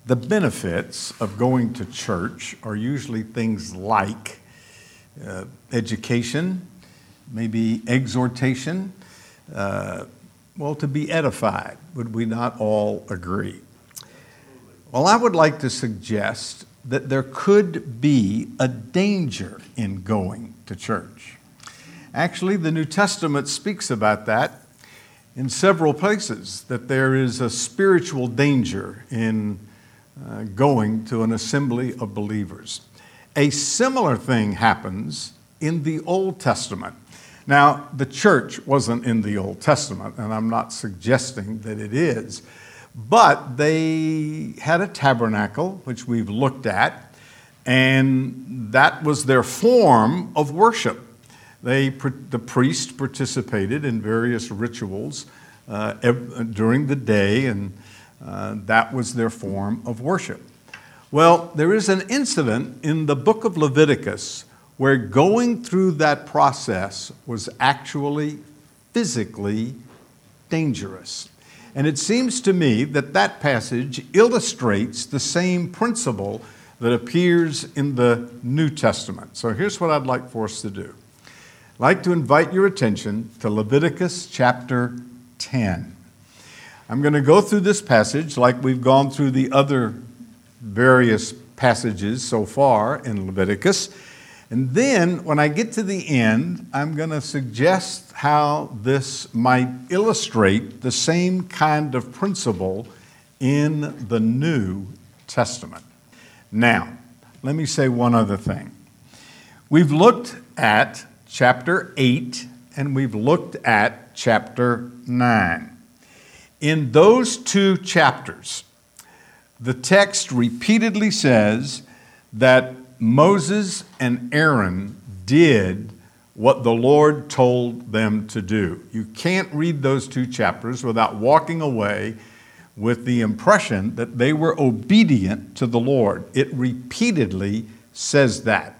The benefits of going to church are usually things like education, maybe exhortation, to be edified. Would we not all agree? Well, I would like to suggest that there could be a danger in going to church. Actually, the New Testament speaks about that in several places, that there is a spiritual danger in going to an assembly of believers. A similar thing happens in the Old Testament. Now, the church wasn't in the Old Testament, and I'm not suggesting that it is, but they had a tabernacle, which we've looked at, and that was their form of worship. The priest participated in various rituals during the day, and that was their form of worship. Well, there is an incident in the book of Leviticus where going through that process was actually physically dangerous. And it seems to me that that passage illustrates the same principle that appears in the New Testament. So here's what I'd like for us to do. I'd like to invite your attention to Leviticus chapter 10. I'm going to go through this passage like we've gone through the other various passages so far in Leviticus. And then when I get to the end, I'm going to suggest how this might illustrate the same kind of principle in the New Testament. Now, let me say one other thing. We've looked at chapter 8 and we've looked at chapter 9. In those two chapters, the text repeatedly says that Moses and Aaron did what the Lord told them to do. You can't read those two chapters without walking away with the impression that they were obedient to the Lord. It repeatedly says that.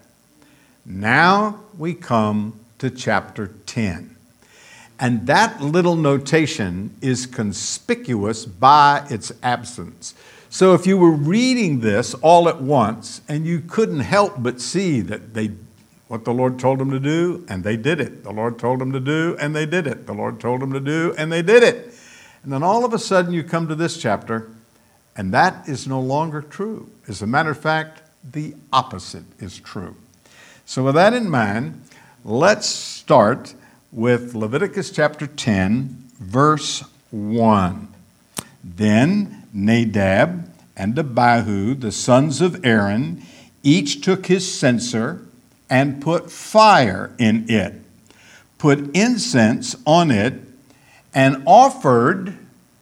Now we come to chapter 10. And that little notation is conspicuous by its absence. So if you were reading this all at once and you couldn't help but see that what the Lord told them to do, and they did it. The Lord told them to do, and they did it. The Lord told them to do, and they did it. And then all of a sudden you come to this chapter, and that is no longer true. As a matter of fact, the opposite is true. So with that in mind, let's start with Leviticus chapter 10, verse 1. Then Nadab and Abihu, the sons of Aaron, each took his censer and put fire in it, put incense on it, and offered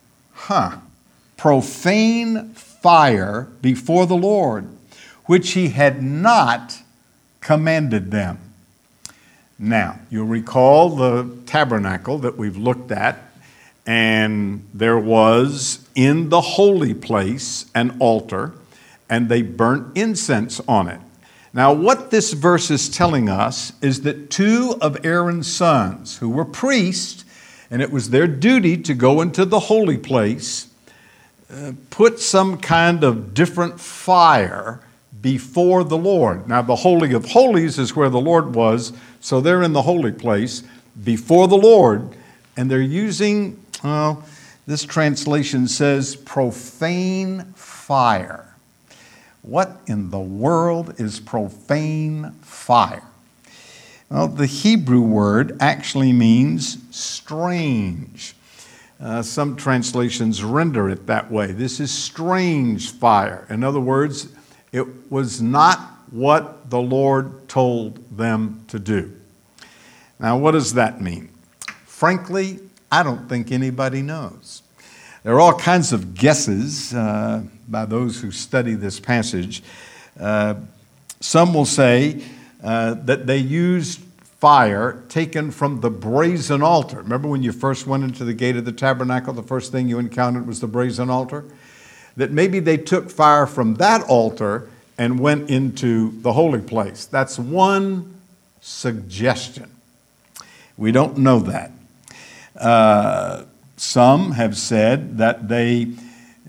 profane fire before the Lord, which he had not commanded them. Now, you'll recall the tabernacle that we've looked at, and there was in the holy place an altar, and they burnt incense on it. Now, what this verse is telling us is that two of Aaron's sons, who were priests, and it was their duty to go into the holy place, put some kind of different fire before the Lord. Now, the Holy of Holies is where the Lord was, so they're in the holy place before the Lord, and they're using, this translation says, profane fire. What in the world is profane fire? Well, the Hebrew word actually means strange. Some translations render it that way. This is strange fire. In other words, it was not what the Lord told them to do. Now, what does that mean? Frankly, I don't think anybody knows. There are all kinds of guesses by those who study this passage. Some will say that they used fire taken from the brazen altar. Remember when you first went into the gate of the tabernacle, the first thing you encountered was the brazen altar? That maybe they took fire from that altar and went into the holy place. That's one suggestion. We don't know that. Some have said that they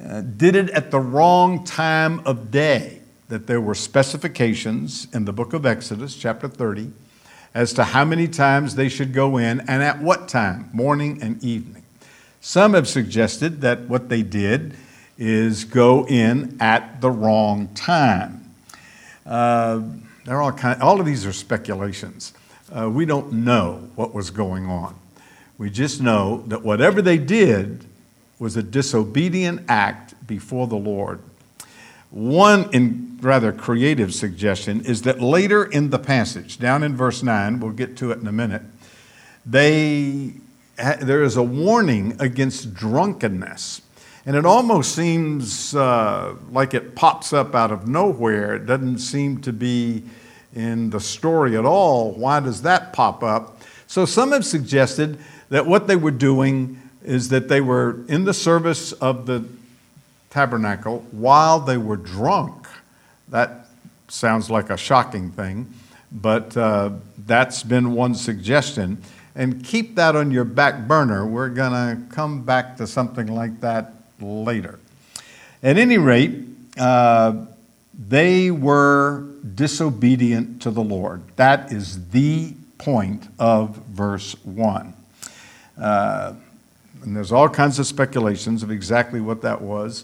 did it at the wrong time of day, that there were specifications in the book of Exodus, chapter 30, as to how many times they should go in and at what time, morning and evening. Some have suggested that what they did is go in at the wrong time. All of these are speculations. We don't know what was going on. We just know that whatever they did was a disobedient act before the Lord. One rather creative suggestion is that later in the passage, down in verse 9, we'll get to it in a minute, there is a warning against drunkenness. And it almost seems like it pops up out of nowhere. It doesn't seem to be in the story at all. Why does that pop up? So some have suggested that what they were doing is that they were in the service of the tabernacle while they were drunk. That sounds like a shocking thing, but that's been one suggestion. And keep that on your back burner. We're going to come back to something like that later. At any rate, they were disobedient to the Lord. That is the point of verse 1. And there's all kinds of speculations of exactly what that was.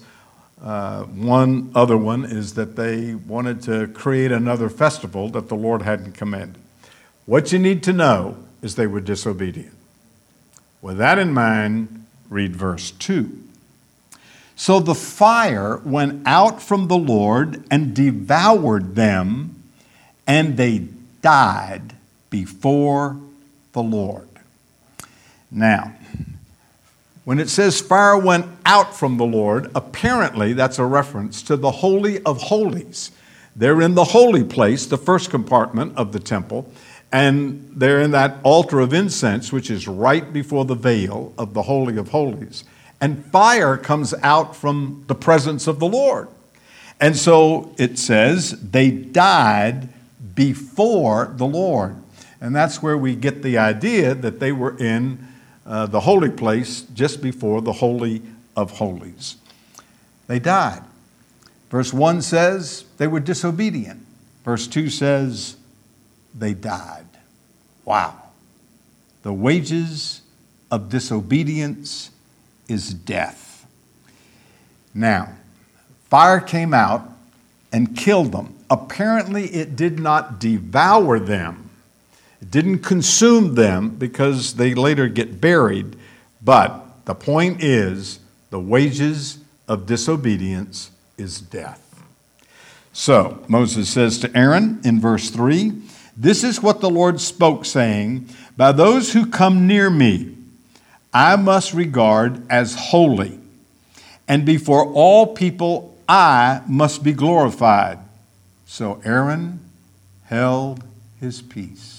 One other one is that they wanted to create another festival that the Lord hadn't commanded. What you need to know is they were disobedient. With that in mind, read verse 2. So the fire went out from the Lord and devoured them, and they died before the Lord. Now, when it says fire went out from the Lord, apparently that's a reference to the Holy of Holies. They're in the holy place, the first compartment of the temple, and they're in that altar of incense, which is right before the veil of the Holy of Holies. And fire comes out from the presence of the Lord. And so it says they died before the Lord. And that's where we get the idea that they were in the holy place just before the Holy of Holies. They died. Verse 1 says they were disobedient. Verse 2 says they died. Wow. The wages of disobedience is death. Now, fire came out and killed them. Apparently, it did not devour them. It didn't consume them because they later get buried. But the point is, the wages of disobedience is death. So, Moses says to Aaron in verse 3, "This is what the Lord spoke, saying, by those who come near me, I must regard as holy, and before all people I must be glorified." So Aaron held his peace.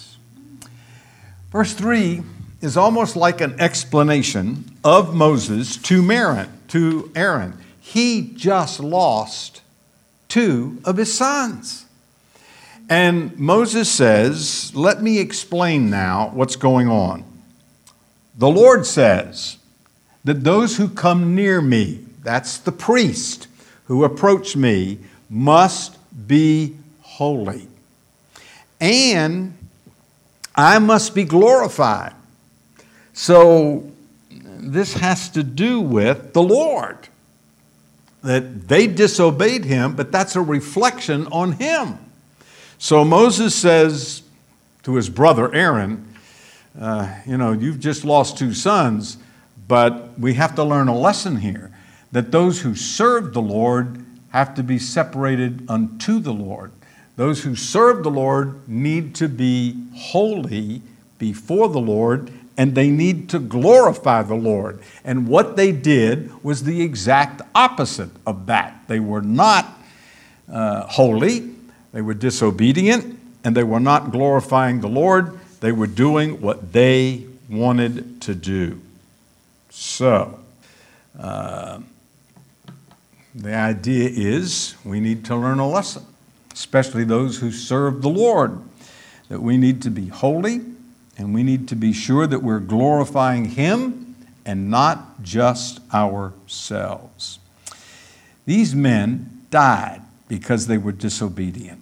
Verse 3 is almost like an explanation of Moses to Aaron. He just lost 2 of his sons. And Moses says, let me explain now what's going on. The Lord says that those who come near me, that's the priest who approach me, must be holy. And I must be glorified. So this has to do with the Lord. That they disobeyed him, but that's a reflection on him. So Moses says to his brother Aaron, you've just lost 2 sons, but we have to learn a lesson here. That those who serve the Lord have to be separated unto the Lord. Those who serve the Lord need to be holy before the Lord, and they need to glorify the Lord. And what they did was the exact opposite of that. They were not holy, they were disobedient, and they were not glorifying the Lord. They were doing what they wanted to do. So, the idea is we need to learn a lesson, especially those who serve the Lord, that we need to be holy and we need to be sure that we're glorifying him and not just ourselves. These men died because they were disobedient.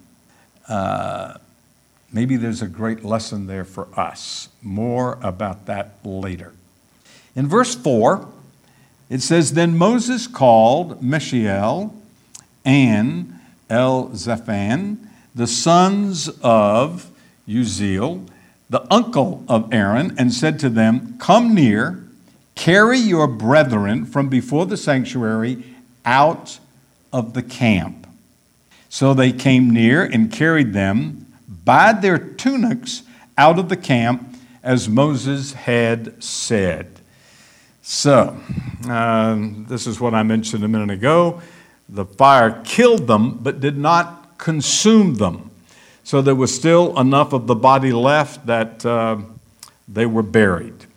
Maybe there's a great lesson there for us. More about that later. In verse 4, it says, Then Moses called Mishael and Elzaphan, the sons of Uzziel, the uncle of Aaron, and said to them, Come near, carry your brethren from before the sanctuary out of the camp. So they came near and carried them by their tunics out of the camp, as Moses had said. So, this is what I mentioned a minute ago. The fire killed them, but did not consume them. So there was still enough of the body left that they were buried.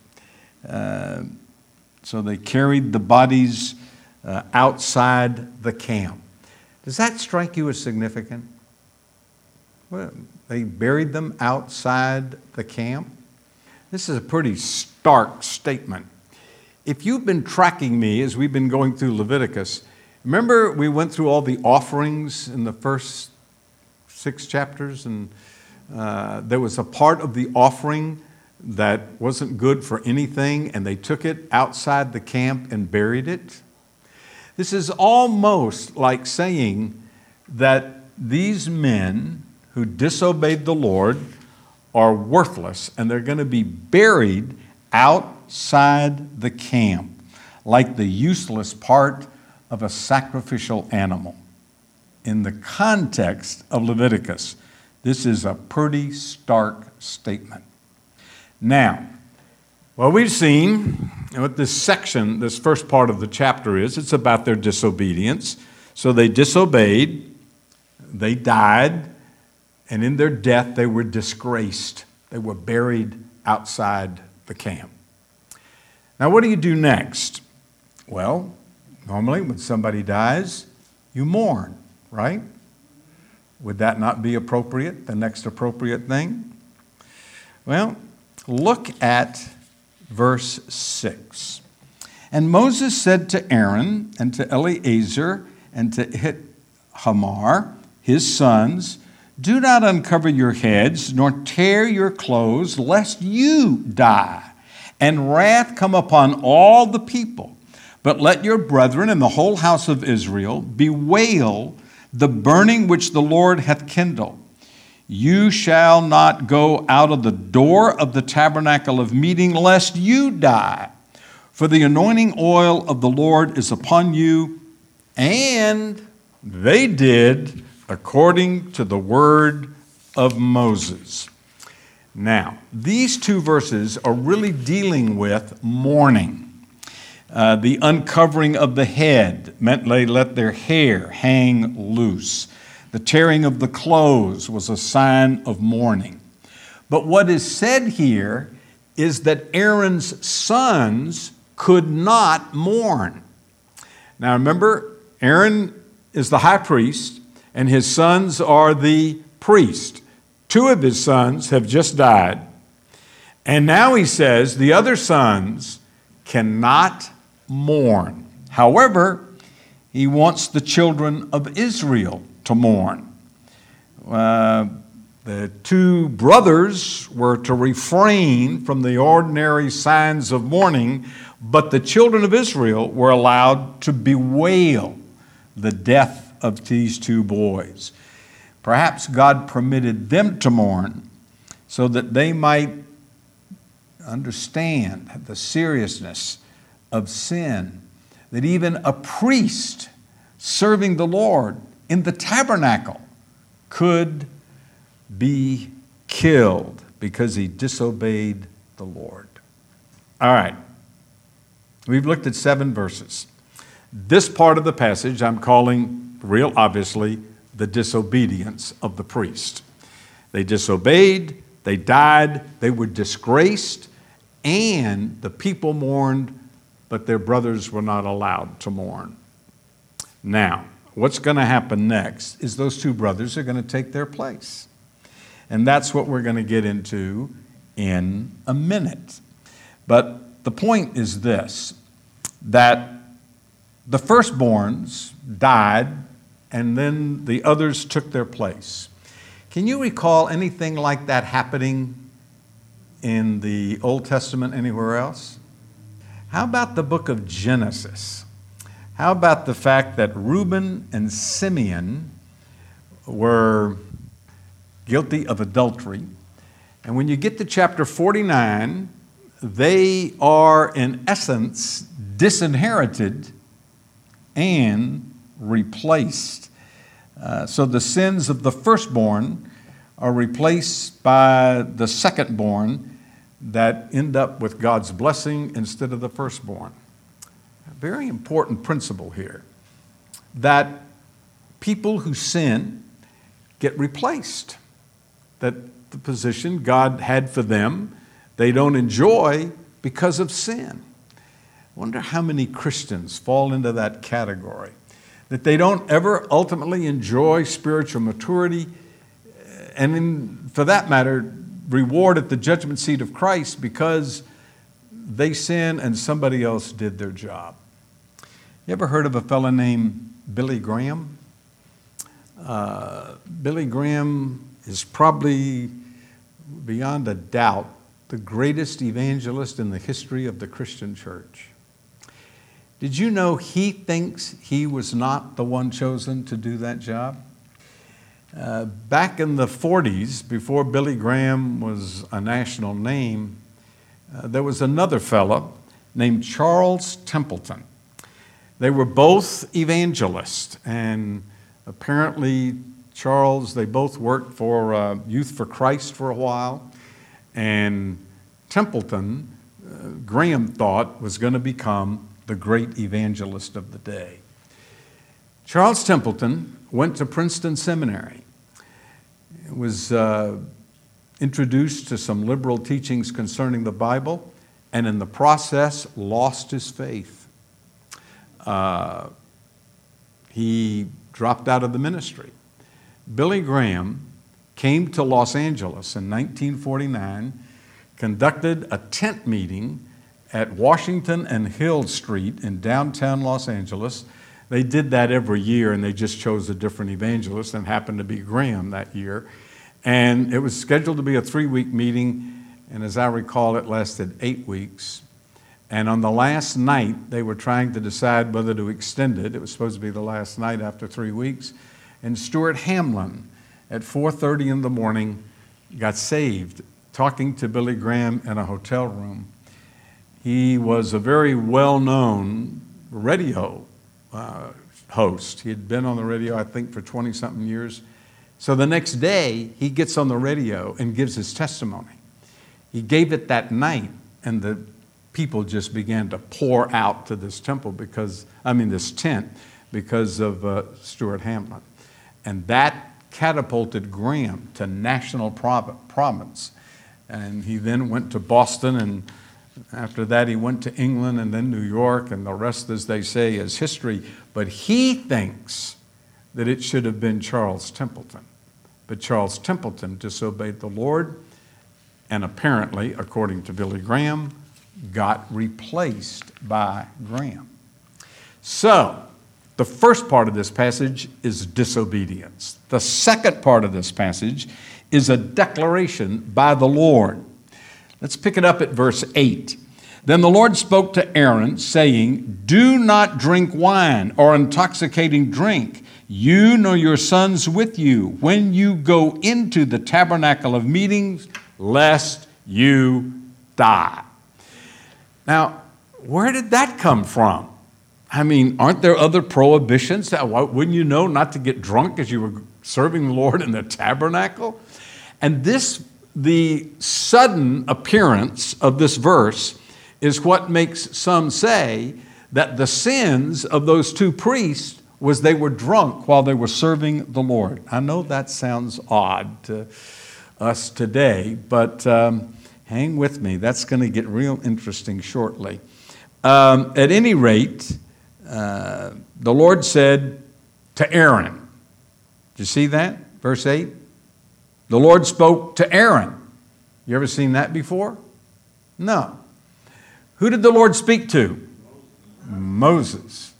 So they carried the bodies outside the camp. Does that strike you as significant? Well, they buried them outside the camp. This is a pretty stark statement. If you've been tracking me as we've been going through Leviticus, remember we went through all the offerings in the first 6 chapters, and there was a part of the offering that wasn't good for anything, and they took it outside the camp and buried it. This is almost like saying that these men who disobeyed the Lord are worthless, and they're going to be buried outside the camp, like the useless part of a sacrificial animal. In the context of Leviticus, this is a pretty stark statement. Now, what we've seen, and what this section, this first part of the chapter is, it's about their disobedience. So they disobeyed, they died, and in their death they were disgraced. They were buried outside the camp. Now, what do you do next? Well, normally when somebody dies, you mourn, right? Would that not be appropriate, the next appropriate thing? Well, look at verse 6. And Moses said to Aaron and to Eleazar and to Ithamar, his sons, Do not uncover your heads, nor tear your clothes, lest you die, and wrath come upon all the people. But let your brethren and the whole house of Israel bewail the burning which the Lord hath kindled. You shall not go out of the door of the tabernacle of meeting, lest you die. For the anointing oil of the Lord is upon you. And they did according to the word of Moses. Now, these 2 verses are really dealing with mourning. The uncovering of the head meant they let their hair hang loose. The tearing of the clothes was a sign of mourning. But what is said here is that Aaron's sons could not mourn. Now remember, Aaron is the high priest, and his sons are the priest. 2 of his sons have just died. And now he says the other sons cannot mourn. However, he wants the children of Israel to mourn. The 2 brothers were to refrain from the ordinary signs of mourning, but the children of Israel were allowed to bewail the death of these 2 boys. Perhaps God permitted them to mourn so that they might understand the seriousness of sin, that even a priest serving the Lord in the tabernacle could be killed because he disobeyed the Lord. All right, we've looked at 7 verses. This part of the passage I'm calling, real obviously, the disobedience of the priest. They disobeyed, they died, they were disgraced, and the people mourned, but their brothers were not allowed to mourn. Now, what's going to happen next is those 2 brothers are going to take their place. And that's what we're going to get into in a minute. But the point is this, that the firstborns died, and then the others took their place. Can you recall anything like that happening in the Old Testament anywhere else? How about the book of Genesis? How about the fact that Reuben and Simeon were guilty of adultery? And when you get to chapter 49, they are in essence disinherited and replaced. So the sins of the firstborn are replaced by the secondborn that end up with God's blessing instead of the firstborn. A very important principle here, that people who sin get replaced, that the position God had for them, they don't enjoy because of sin. I wonder how many Christians fall into that category, that they don't ever ultimately enjoy spiritual maturity, and for that matter, reward at the judgment seat of Christ because they sin and somebody else did their job. You ever heard of a fellow named Billy Graham? Billy Graham is probably, beyond a doubt, the greatest evangelist in the history of the Christian church. Did you know he thinks he was not the one chosen to do that job? Back in the 40s, before Billy Graham was a national name, there was another fellow named Charles Templeton. They were both evangelists, and apparently they both worked for Youth for Christ for a while, and Templeton, Graham thought, was going to become the great evangelist of the day. Charles Templeton went to Princeton Seminary, was introduced to some liberal teachings concerning the Bible, and in the process lost his faith. He dropped out of the ministry. Billy Graham came to Los Angeles in 1949, conducted a tent meeting at Washington and Hill Street in downtown Los Angeles. They did that every year, and they just chose a different evangelist, and happened to be Graham that year. And it was scheduled to be a 3-week meeting, and as I recall, it lasted 8 weeks. And on the last night, they were trying to decide whether to extend it. It was supposed to be the last night after 3 weeks. And Stuart Hamlin, at 4:30 in the morning, got saved, talking to Billy Graham in a hotel room. He was a very well-known radio host. He had been on the radio, I think, for 20-something years. So the next day, he gets on the radio and gives his testimony. He gave it that night, and the people just began to pour out to this this tent, because of Stuart Hamlin. And that catapulted Graham to national prominence. And he then went to Boston, and after that he went to England and then New York, and the rest, as they say, is history. But he thinks that it should have been Charles Templeton. But Charles Templeton disobeyed the Lord, and apparently, according to Billy Graham, got replaced by Graham. So, the first part of this passage is disobedience. The second part of this passage is a declaration by the Lord. Let's pick it up at verse 8. Then the Lord spoke to Aaron, saying, "Do not drink wine or intoxicating drink, you nor your sons with you, when you go into the tabernacle of meetings, lest you die." Now, where did that come from? I mean, aren't there other prohibitions? Wouldn't you know not to get drunk as you were serving the Lord in the tabernacle? And the sudden appearance of this verse is what makes some say that the sins of those two priests was they were drunk while they were serving the Lord. I know that sounds odd to us today, but hang with me. That's going to get real interesting shortly. At any rate, the Lord said to Aaron, did you see that? Verse 8. The Lord spoke to Aaron. You ever seen that before? No. Who did the Lord speak to? Moses.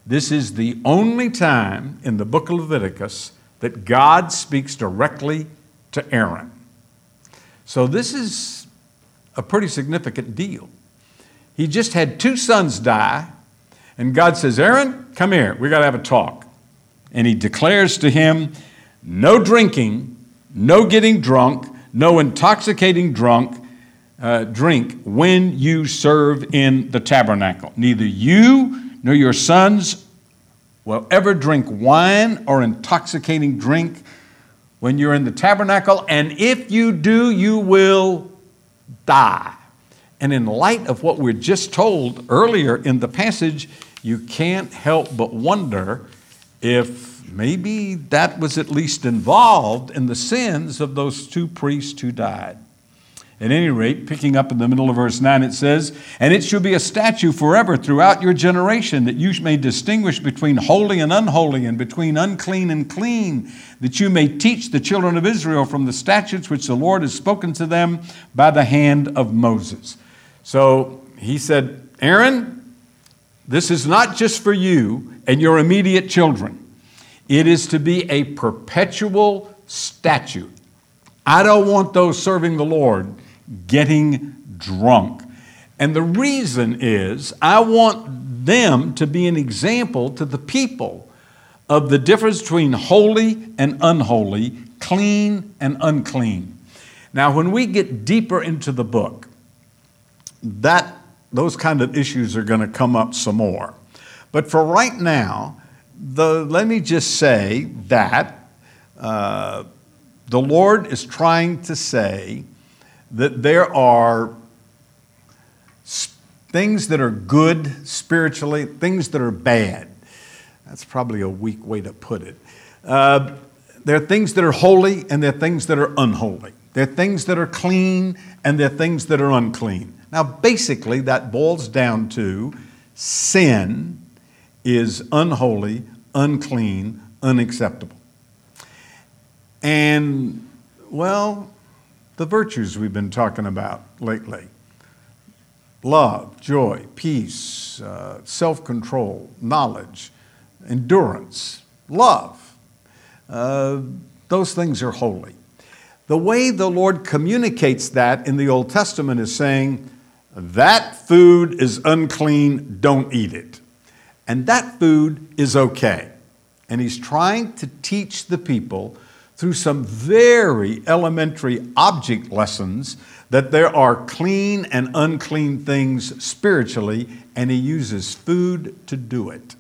This is the only time in the book of Leviticus that God speaks directly to Aaron. So this is a pretty significant deal. He just had 2 sons die, and God says, Aaron, come here, we got to have a talk. And he declares to him, no drinking, no getting drunk, no intoxicating drink when you serve in the tabernacle. Neither you nor your sons will ever drink wine or intoxicating drink when you're in the tabernacle, and if you do, you will die. And in light of what we're just told earlier in the passage, you can't help but wonder if maybe that was at least involved in the sins of those 2 priests who died. At any rate, picking up in the middle of verse 9, it says, and it shall be a statute forever throughout your generation, that you may distinguish between holy and unholy, and between unclean and clean, that you may teach the children of Israel from the statutes which the Lord has spoken to them by the hand of Moses. So he said, Aaron, this is not just for you and your immediate children. It is to be a perpetual statute. I don't want those serving the Lord getting drunk. And the reason is I want them to be an example to the people of the difference between holy and unholy, clean and unclean. Now, when we get deeper into the book, those kind of issues are going to come up some more. But for right now, let me just say that the Lord is trying to say that there are things that are good spiritually, things that are bad. That's probably a weak way to put it. There are things that are holy and there are things that are unholy. There are things that are clean and there are things that are unclean. Now, basically, that boils down to sin is unholy, unclean, unacceptable. And, well, the virtues we've been talking about lately: love, joy, peace, self-control, knowledge, endurance, love. Those things are holy. The way the Lord communicates that in the Old Testament is saying, that food is unclean, don't eat it. And that food is okay. And he's trying to teach the people through some very elementary object lessons that there are clean and unclean things spiritually, and he uses food to do it.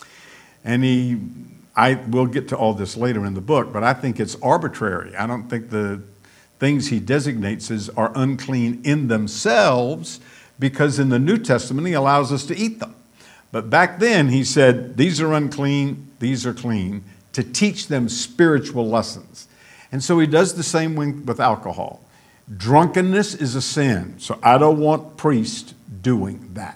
And we'll get to all this later in the book, but I think it's arbitrary. I don't think the things he designates as are unclean in themselves, because in the New Testament he allows us to eat them. But back then he said, these are unclean, these are clean, to teach them spiritual lessons. And so he does the same with alcohol. Drunkenness is a sin, so I don't want priests doing that.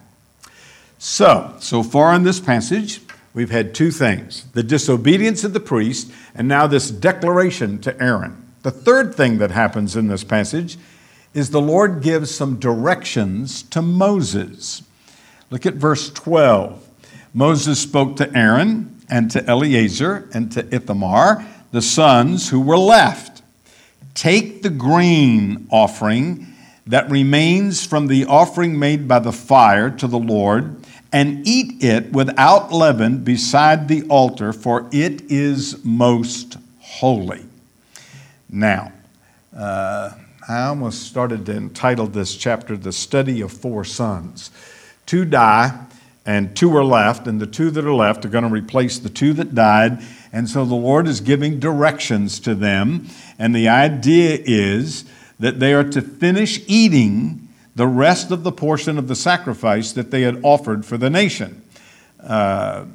So far in this passage, we've had 2 things: the disobedience of the priest, and now this declaration to Aaron. The third thing that happens in this passage is the Lord gives some directions to Moses. Look at verse 12. Moses spoke to Aaron and to Eleazar and to Ithamar, the sons who were left. Take the grain offering that remains from the offering made by the fire to the Lord, and eat it without leaven beside the altar, for it is most holy. Now, I almost started to entitle this chapter, The Study of 4 Sons. 2 die, and 2 are left, and the 2 that are left are going to replace the 2 that died, and so the Lord is giving directions to them, and the idea is that they are to finish eating the rest of the portion of the sacrifice that they had offered for the nation. Now,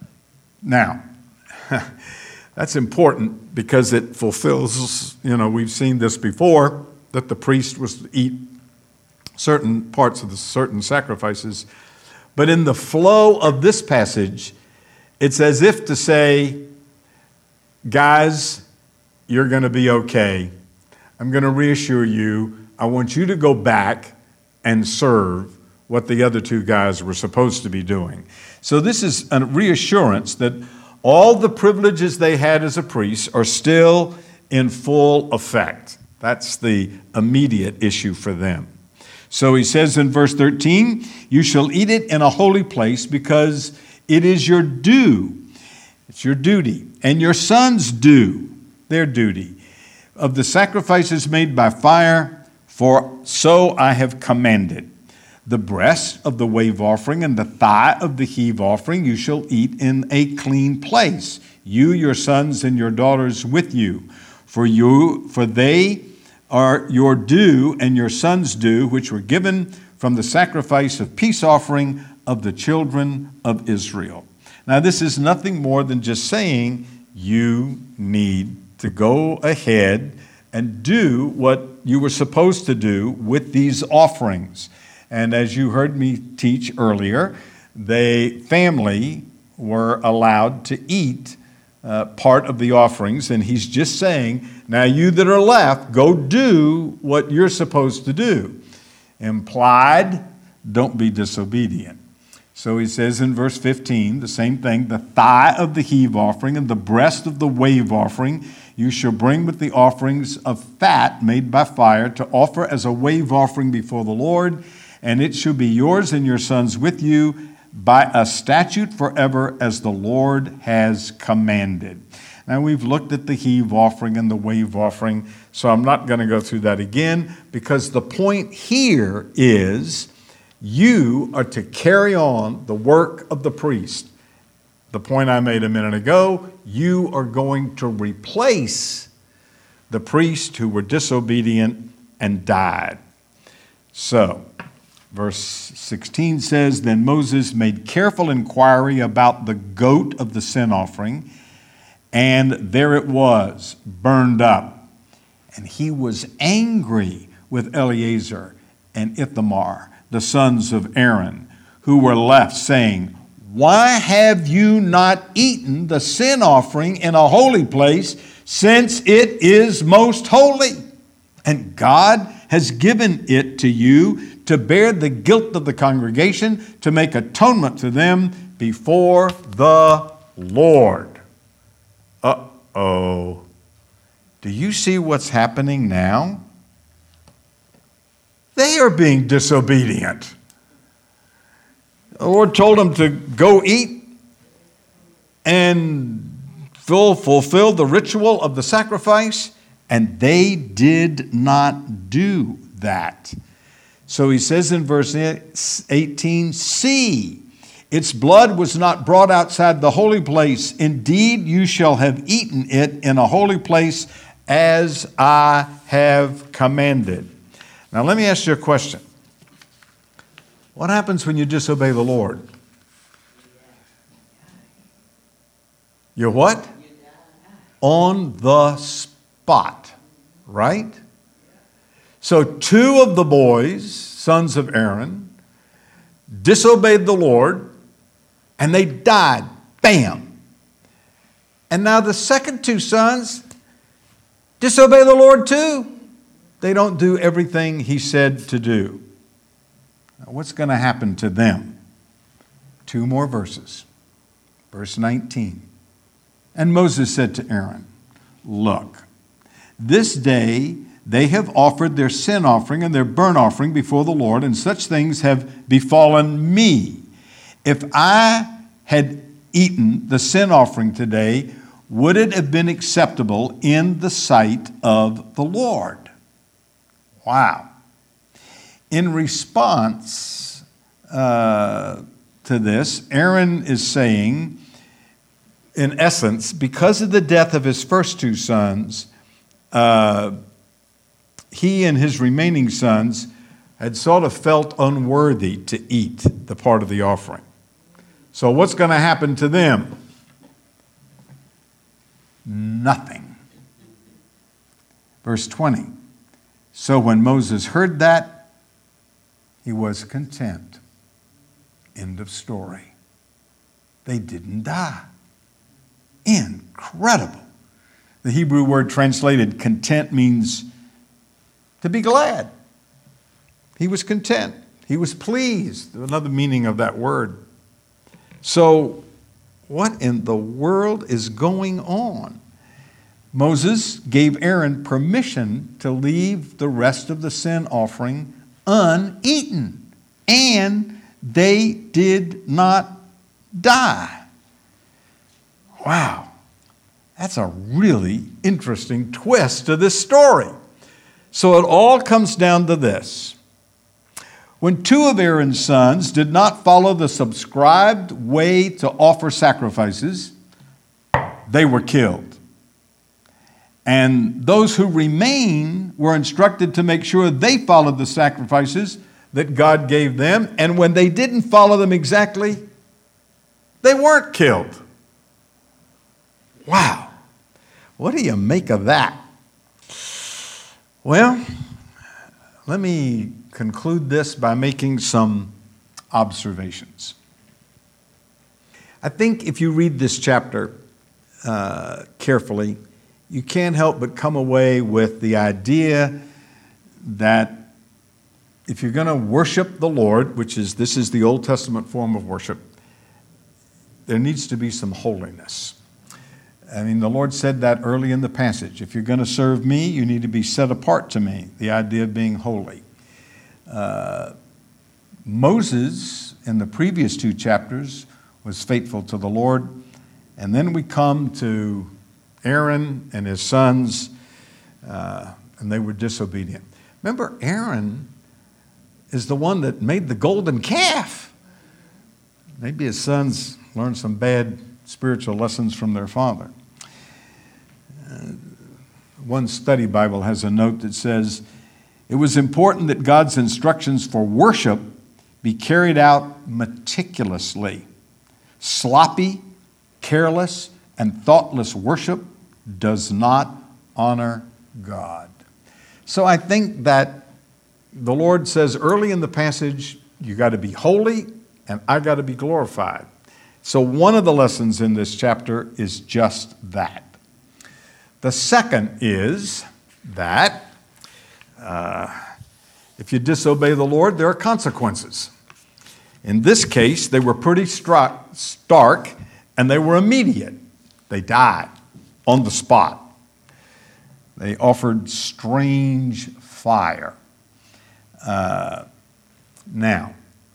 that's important because it fulfills, we've seen this before, that the priest was to eat certain parts of the certain sacrifices. But in the flow of this passage, it's as if to say, guys, you're going to be okay. I'm going to reassure you. I want you to go back and serve what the other two guys were supposed to be doing. So this is a reassurance that all the privileges they had as a priest are still in full effect. That's the immediate issue for them. So he says in verse 13, you shall eat it in a holy place because it is your due. It's your duty. And your sons' due, their duty, of the sacrifices made by fire, for so I have commanded. The breast of the wave offering and the thigh of the heave offering you shall eat in a clean place, you, your sons, and your daughters with you. For they are your due and your sons' due, which were given from the sacrifice of peace offering of the children of Israel. Now, this is nothing more than just saying you need to go ahead and do what you were supposed to do with these offerings. And as you heard me teach earlier, family were allowed to eat part of the offerings, and he's just saying, now you that are left, go do what you're supposed to do. Implied, don't be disobedient. So he says in verse 15, the same thing, the thigh of the heave offering and the breast of the wave offering you shall bring with the offerings of fat made by fire to offer as a wave offering before the Lord, and it shall be yours and your sons with you by a statute forever as the Lord has commanded. Now we've looked at the heave offering and the wave offering, so I'm not going to go through that again, because the point here is you are to carry on the work of the priest. The point I made a minute ago, you are going to replace the priests who were disobedient and died. So, verse 16 says, then Moses made careful inquiry about the goat of the sin offering, and there it was, burned up. And he was angry with Eleazar and Ithamar, the sons of Aaron, who were left, saying, why have you not eaten the sin offering in a holy place, since it is most holy? And God has given it to you to bear the guilt of the congregation, to make atonement to them before the Lord. Uh-oh. Do you see what's happening now? They are being disobedient. The Lord told them to go eat and fulfill the ritual of the sacrifice, and they did not do that. So he says in verse 18, see, its blood was not brought outside the holy place. Indeed, you shall have eaten it in a holy place as I have commanded. Now, let me ask you a question. What happens when you disobey the Lord? You're what? On the spot, right? So 2 of the boys, sons of Aaron, disobeyed the Lord, and they died. Bam! And now the second 2 sons disobey the Lord too. They don't do everything he said to do. Now, what's going to happen to them? 2 more verses. Verse 19. And Moses said to Aaron, look, this day they have offered their sin offering and their burnt offering before the Lord, and such things have befallen me. If I had eaten the sin offering today, would it have been acceptable in the sight of the Lord? Wow. In response to this, Aaron is saying, in essence, because of the death of his first 2 sons, he and his remaining sons had sort of felt unworthy to eat the part of the offering. So what's going to happen to them? Nothing. Verse 20. So when Moses heard that, he was content. End of story. They didn't die. Incredible. The Hebrew word translated content means to be glad. He was content. He was pleased. Another meaning of that word. So, what in the world is going on? Moses gave Aaron permission to leave the rest of the sin offering uneaten, and they did not die. Wow, that's a really interesting twist to this story. So it all comes down to this. When two of Aaron's sons did not follow the prescribed way to offer sacrifices, they were killed. And those who remain were instructed to make sure they followed the sacrifices that God gave them. And when they didn't follow them exactly, they weren't killed. Wow. What do you make of that? Well, let me conclude this by making some observations. I think if you read this chapter carefully, you can't help but come away with the idea that if you're going to worship the Lord, this is the Old Testament form of worship, there needs to be some holiness. I mean, the Lord said that early in the passage. If you're going to serve me, you need to be set apart to me, the idea of being holy. Moses, in the previous 2 chapters, was faithful to the Lord. And then we come to Aaron and his sons, and they were disobedient. Remember, Aaron is the one that made the golden calf. Maybe his sons learned some bad spiritual lessons from their father. One study Bible has a note that says, it was important that God's instructions for worship be carried out meticulously. Sloppy, careless, and thoughtless worship does not honor God. So I think that the Lord says early in the passage, you got to be holy and I got to be glorified. So one of the lessons in this chapter is just that. The second is that if you disobey the Lord, there are consequences. In this case, they were pretty stark and they were immediate. They died on the spot. They offered strange fire. Now,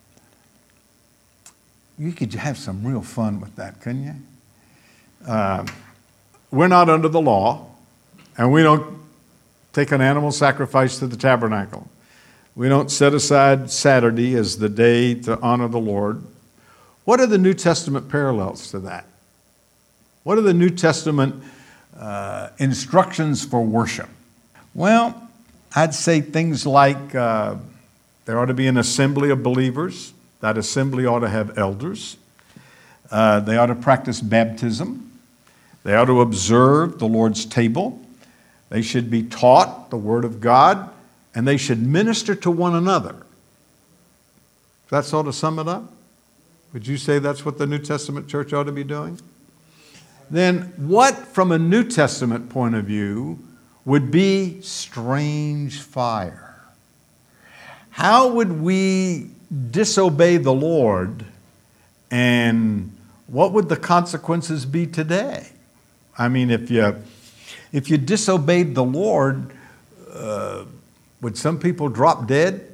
you could have some real fun with that, couldn't you? We're not under the law, and we don't take an animal sacrifice to the tabernacle. We don't set aside Saturday as the day to honor the Lord. What are the New Testament parallels to that? What are the New Testament instructions for worship? Well, I'd say things like there ought to be an assembly of believers. That assembly ought to have elders. They ought to practice baptism. They ought to observe the Lord's table. They should be taught the Word of God, and they should minister to one another. Does that sort of sum it up? Would you say that's what the New Testament church ought to be doing? Then what, from a New Testament point of view, would be strange fire? How would we disobey the Lord, and what would the consequences be today? I mean, if you disobeyed the Lord, would some people drop dead?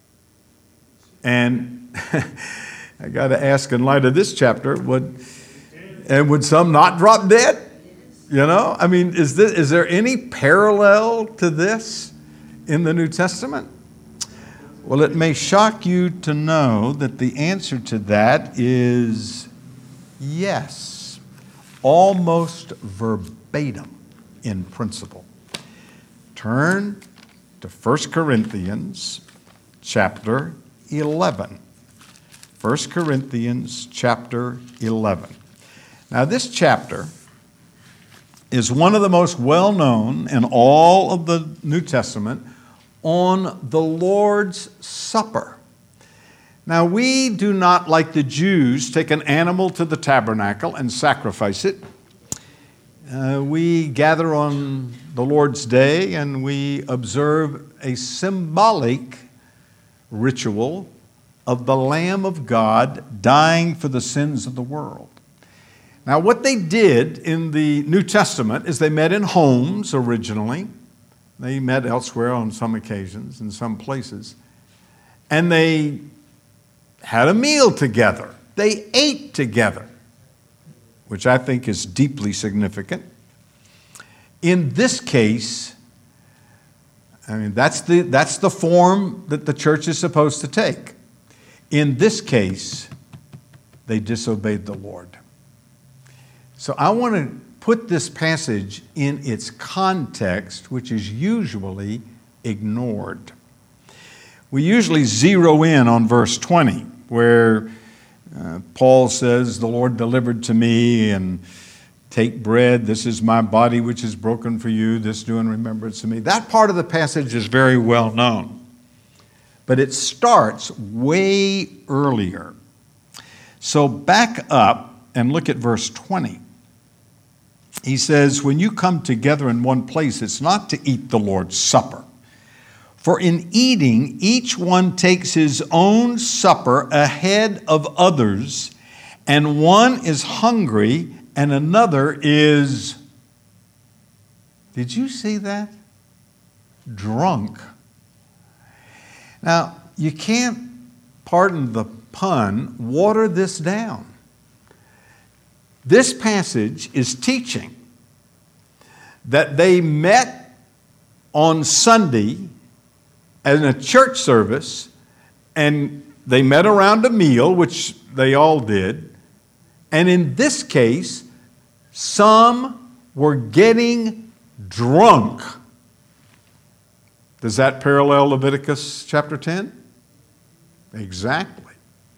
And I got to ask, in light of this chapter, would some not drop dead? You know, I mean, is there any parallel to this in the New Testament? Well, it may shock you to know that the answer to that is yes, almost verbatim in principle. Turn to 1 Corinthians chapter 11. 1 Corinthians chapter 11. Now, this chapter is one of the most well-known in all of the New Testament on the Lord's Supper. Now, we do not, like the Jews, take an animal to the tabernacle and sacrifice it. We gather on the Lord's Day and we observe a symbolic ritual of the Lamb of God dying for the sins of the world. Now, what they did in the New Testament is they met in homes originally. They met elsewhere on some occasions, in some places. And they had a meal together. They ate together, which I think is deeply significant. In this case, that's the form that the church is supposed to take. In this case, they disobeyed the Lord. So I want to put this passage in its context, which is usually ignored. We usually zero in on verse 20, where Paul says, the Lord delivered to me, and take bread, this is my body which is broken for you, this do in remembrance of me. That part of the passage is very well known, but it starts way earlier. So back up and look at verse 20. He says, when you come together in one place, it's not to eat the Lord's Supper. For in eating, each one takes his own supper ahead of others, and one is hungry and another is, did you see that? Drunk. Now, you can't, pardon the pun, water this down. This passage is teaching that they met on Sunday in a church service, and they met around a meal, which they all did. And in this case, some were getting drunk. Does that parallel Leviticus chapter 10? Exactly.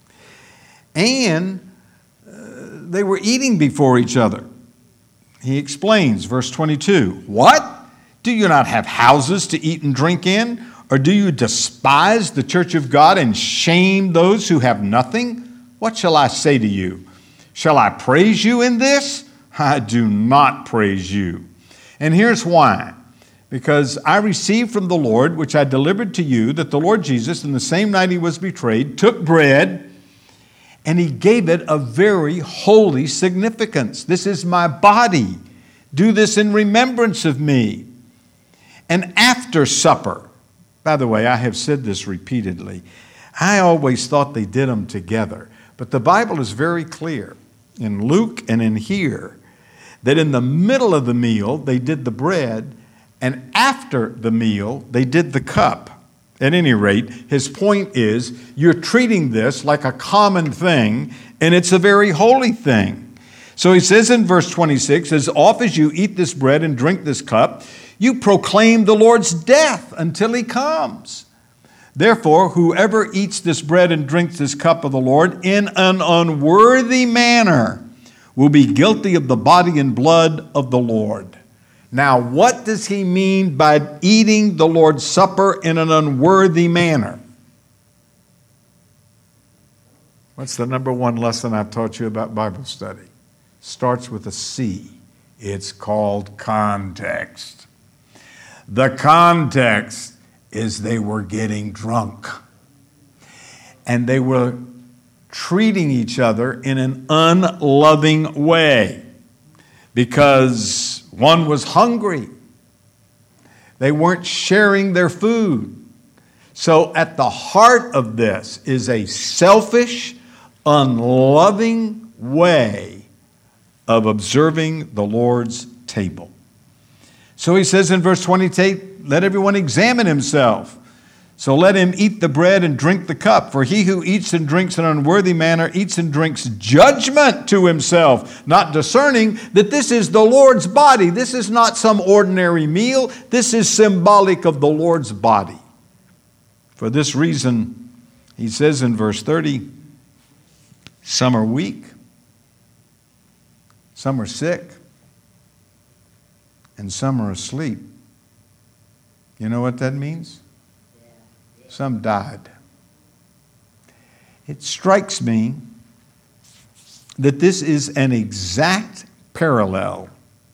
And they were eating before each other. He explains, verse 22, what? Do you not have houses to eat and drink in? Or do you despise the church of God and shame those who have nothing? What shall I say to you? Shall I praise you in this? I do not praise you. And here's why. Because I received from the Lord, which I delivered to you, that the Lord Jesus, in the same night he was betrayed, took bread, and he gave it a very holy significance. This is my body. Do this in remembrance of me. And after supper, by the way, I have said this repeatedly, I always thought they did them together. But the Bible is very clear in Luke and in here that in the middle of the meal, they did the bread, and after the meal, they did the cup. At any rate, his point is, you're treating this like a common thing, and it's a very holy thing. So he says in verse 26, as oft as you eat this bread and drink this cup, you proclaim the Lord's death until he comes. Therefore, whoever eats this bread and drinks this cup of the Lord in an unworthy manner will be guilty of the body and blood of the Lord. Now, what does he mean by eating the Lord's Supper in an unworthy manner? What's the number one lesson I've taught you about Bible study? Starts with a C. It's called context. The context is they were getting drunk. And they were treating each other in an unloving way because one was hungry. They weren't sharing their food. So at the heart of this is a selfish, unloving way of observing the Lord's table. So he says in verse 28, let everyone examine himself. So let him eat the bread and drink the cup. For he who eats and drinks in an unworthy manner eats and drinks judgment to himself, not discerning that this is the Lord's body. This is not some ordinary meal. This is symbolic of the Lord's body. For this reason, he says in verse 30, some are weak, some are sick, and some are asleep. You know what that means? Some died. It strikes me that this is an exact parallel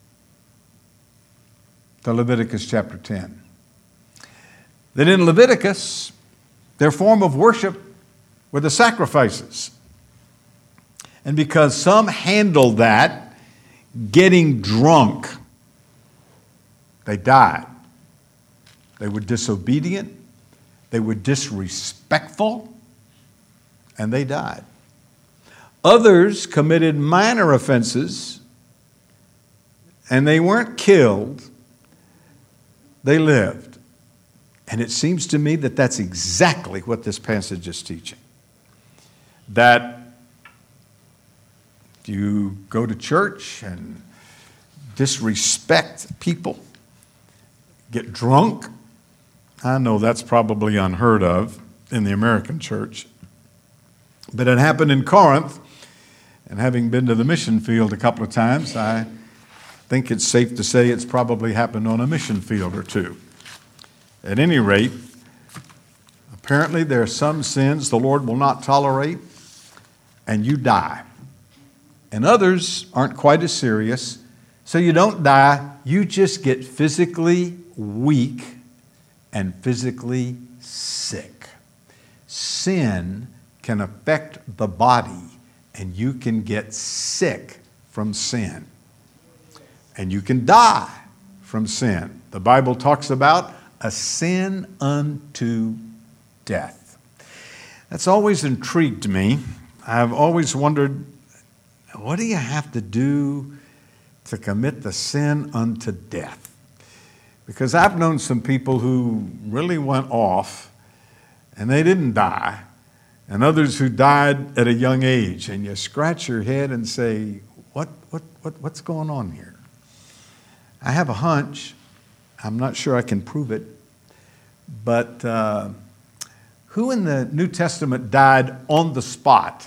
to Leviticus chapter 10. That in Leviticus, their form of worship were the sacrifices. And because some handled that, getting drunk, they died. They were disobedient, they were disrespectful, and they died. Others committed minor offenses, and they weren't killed, they lived. And it seems to me that that's exactly what this passage is teaching. That if you go to church and disrespect people, get drunk, I know that's probably unheard of in the American church, but it happened in Corinth, and having been to the mission field a couple of times, I think it's safe to say it's probably happened on a mission field or two. At any rate, apparently there are some sins the Lord will not tolerate, and you die. And others aren't quite as serious, so you don't die, you just get physically weak and physically sick. Sin can affect the body, and you can get sick from sin. And you can die from sin. The Bible talks about a sin unto death. That's always intrigued me. I've always wondered, what do you have to do to commit the sin unto death? Because I've known some people who really went off and they didn't die, and others who died at a young age, and you scratch your head and say, what's going on here? I have a hunch, I'm not sure I can prove it, but who in the New Testament died on the spot?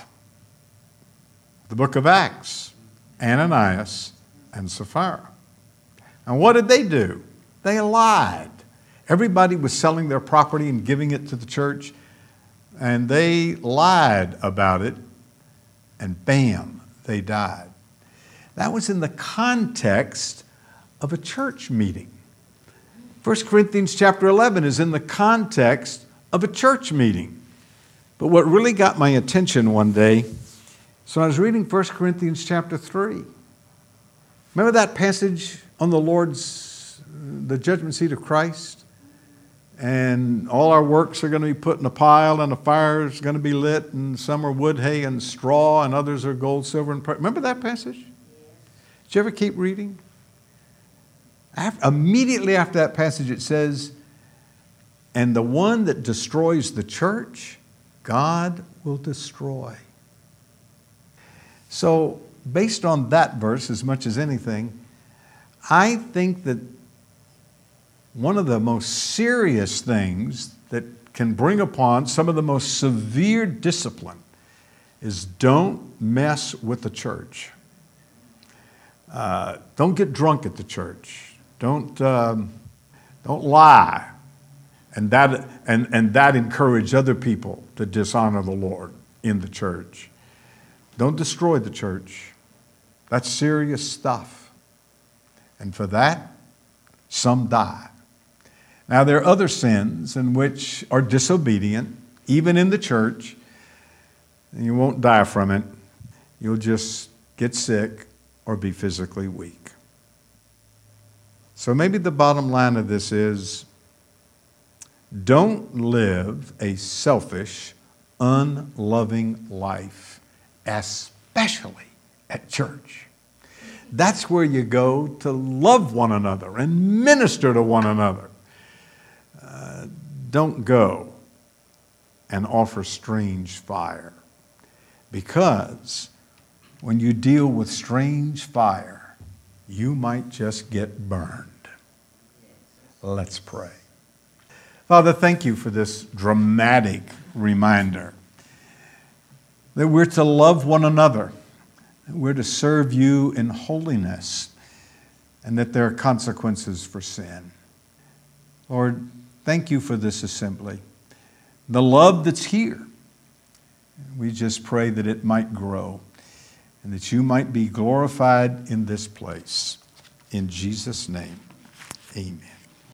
The book of Acts, Ananias and Sapphira. And what did they do? They lied. Everybody was selling their property and giving it to the church, and they lied about it, and bam, they died. That was in the context of a church meeting. 1 Corinthians chapter 11 is in the context of a church meeting. But what really got my attention one day, so I was reading 1 Corinthians chapter 3. Remember that passage on the judgment seat of Christ? And all our works are going to be put in a pile, and a fire is going to be lit, and some are wood, hay, and straw, and others are gold, silver, and pearl. Remember that passage? Did you ever keep reading? Immediately after that passage it says, and the one that destroys the church, God will destroy. So based on that verse as much as anything, I think that one of the most serious things that can bring upon some of the most severe discipline is don't mess with the church. Don't get drunk at the church. Don't lie, and that encourage other people to dishonor the Lord in the church. Don't destroy the church. That's serious stuff. And for that, some die. Now, there are other sins in which are disobedient, even in the church, and you won't die from it. You'll just get sick or be physically weak. So maybe the bottom line of this is, don't live a selfish, unloving life, especially at church. That's where you go to love one another and minister to one another. Don't go and offer strange fire, because when you deal with strange fire, you might just get burned. Let's pray. Father, thank you for this dramatic reminder that we're to love one another, we're to serve you in holiness, and that there are consequences for sin. Lord, thank you for this assembly, the love that's here. We just pray that it might grow and that you might be glorified in this place. In Jesus' name, amen.